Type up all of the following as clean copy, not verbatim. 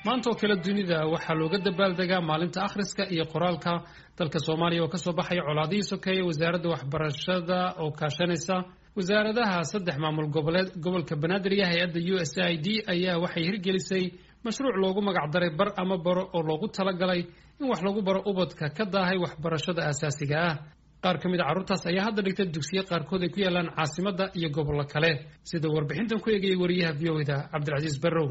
maanta oo kala dunida waxaa looga dabaaldegaa maalinta akhriska iyo qoraalka dalka Soomaaliya oo ka soo baxay colaadihii sokeeye wasaaradda waxbarashada oo kaashanaysa wasaaradaha saddex maamul gobolka Banaadir iyo hay'adda USAID ayaa waxay hirgelisay mashruuc loogu magac daray bar ama baro oo loogu talagalay in wax lagu baro ubadka ka daahay waxbarashada aasaasiga ah qaar kamid ah carruurtaas ayaa hadda dhigtay dugsiyo qaarkood ay ku yaalaan caasimadda iyo gobollo kale sida warbixintan ku eegay wariyaha VO-da Cabdilcasiis Barrow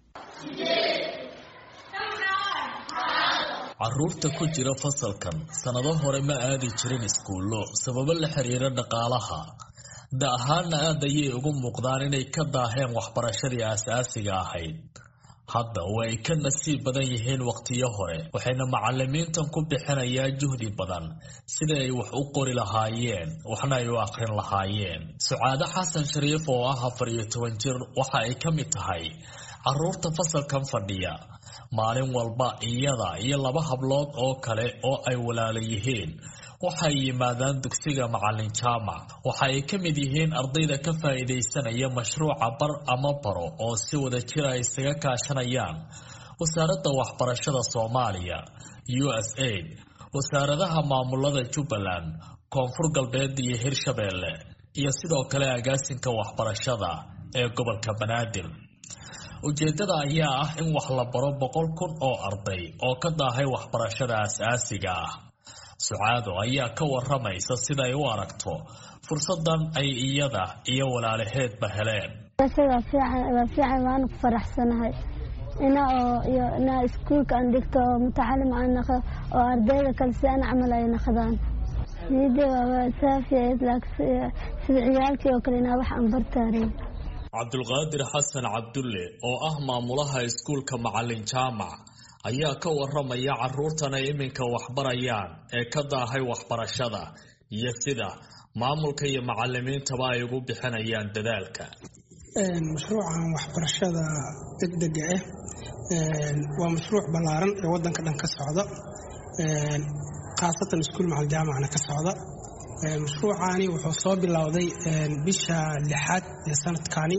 carruurta ku jira fasalkan sanado hore ma aadi jirin iskuulo sababo la xiriira dhaqaalaha daahaana aad ayay ugu muuqdaan inay ka daaheen waxbarashadii aasaasiga ahayd hadda way ka nasiib badan yihiin waqtiyo hore waxayna macallimiintan ku bixinayaan juhdi badan sida ay wax u qori lahaayeen waxna ay u akhrin lahaayeen Sucaado Xasan Shariif oo ah 14 jir waxa ay ka mid tahay carruurta fasalkan fadhiya maalin walba iyada iyo laba hablood oo kale oo ay walaalo yihiin waxay yimaadaan dugsiga macallin jaamac waxa ay ka mid yihiin ardayda ka faa'iideysanaya mashruuca bar ama baro oo si wada jir ah isaga kaashanayaan wasaaradda waxbarashada Soomaaliya USAID wasaaradaha maamulada Jubbaland Koonfur Galbeed iyo Hirshabeelle iyo sidoo kale agaasinka waxbarashada ee gobolka Banaadir ujeedada ayaa ah in wax la baro 100,000 oo arday oo ka daahay waxbarashada aasaasiga ah Sucaado ayaa ka waramaysa sida ay u aragto fursadan ay iyada iyo walaalaheedba heleen fiican waan ku faraxsanahay ina iskuulka aan dhigto mutacallim aan noqdo oo ardayda kale si aan camal ay noqdaan waa saafiyeed laakiin sida ciyaalkii oo kale inaa wax aan bartaarin Cabdulqaadir Xasan Cabdulle oo ah maamulaha iskuulka macallin jaamac ayaa ka waramaya carruurtan ay iminka waxbarayaan ee ka daahay waxbarashada iyo sida maamulka iyo macallimiintaba ay ugu bixinayaan dadaalka mashruucan waxbarashada degdega ah waa mashruuc ballaaran ee wadanka dhan ka socda qaasatan iskuul macallin jaamacna ka socda mashruucani wuxuu soo bilowday bisha 6 ee sanadkani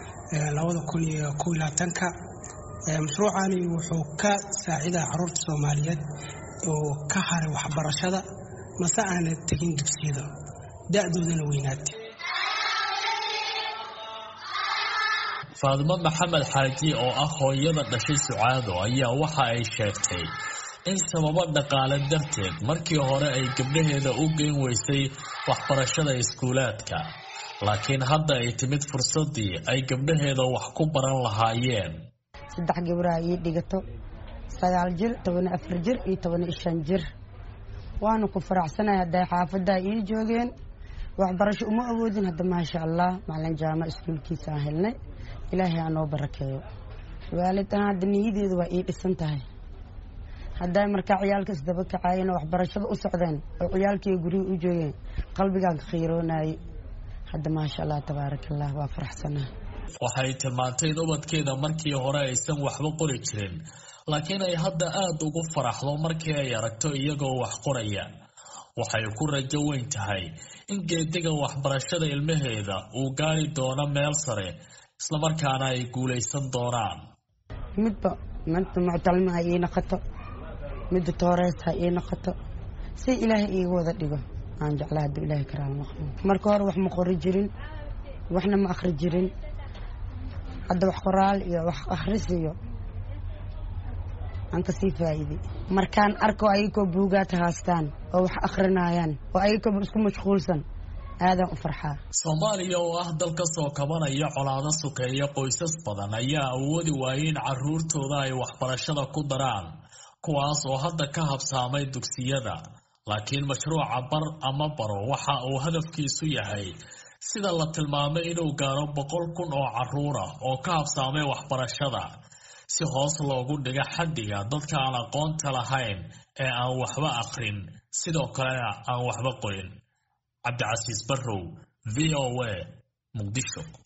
2021 mashruucani wuxuu ka saacidaa carruurta Soomaaliyeed oo ka haray waxbarashada mase aan tagin dugsiyada da'doodana weynaatay Faadimo Maxamed Xaaji oo ah hooyada dhashay Sucaado ayaa waxa ay sheegtay in sababo dhaqaale darteed markii hore ay gabdhaheeda u geyn weysay waxbarashada iskuulaadka laakiin hadda ay timid fursadii ay gabdhaheeda wax ku baran lahaayeen saddex gabdhaha ii dhigato 9 jir 14 jir iyo 15 jir waanu ku faraxsanahay haday xaafada ii joogeen waxbarasho uma awoodin hadda ma sha Allah macallin jaamac iskuulkiisa aan helnay ilaahay aanoo barakeeyo waalidana hadda niyadeedu waa ii dhisan tahay hadday markaa ciyaalka isdaba kacayeen waxbarashada u socdeen oo ciyaalkii guriga u joogeen qalbigaan ka qiiroonay hadda ma sha Allah tabarakallah waa faraxsanahay waxay tilmaantay ubadkeeda markii hore aysan waxba qori jirin laakiin ay hadda aad ugu faraxdo markii ay aragto iyagoo wax qoraya waxay ku rajo weyn tahay in geediga waxbarashada ilmaheeda uu gaari doono meel sare isla markaana ay guuleysan doonaan midba macallin ay noqoto mid tooreysta ay noqoto si ilaahay iigu wada dhigo aan jeclahay ilaahay karaal noqdo marka hore wax ma qori jirin waxna ma akhri jirin hadda wax qoraal iyo wax akhris iyo aan ka sii faa'iiday markaan arko ayagoo buugaad haastaan oo wax akhrinayaan oo ayagoo isku mashquulsan aadan u farxaa Soomaaliya oo ah dal ka soo kabanaya colaado sokeeye qoysas badan ayaa awoodi waayeen carruurtooda ay waxbarashada ku daraan kuwaas oo hadda ka habsaamay dugsiyada laakiin mashruuca bar ama baro waxa uu hadafkiisu yahay sida la tilmaamay inuu gaaro 100,000 oo carruur ah oo ka habsaamay waxbarashada si hoos loogu dhigo xaddiga dadka aan aqoonta lahayn ee aan waxba akhrin sidoo kale aan waxba qorin Cabdilcasiis Barrow VOA Muqdisho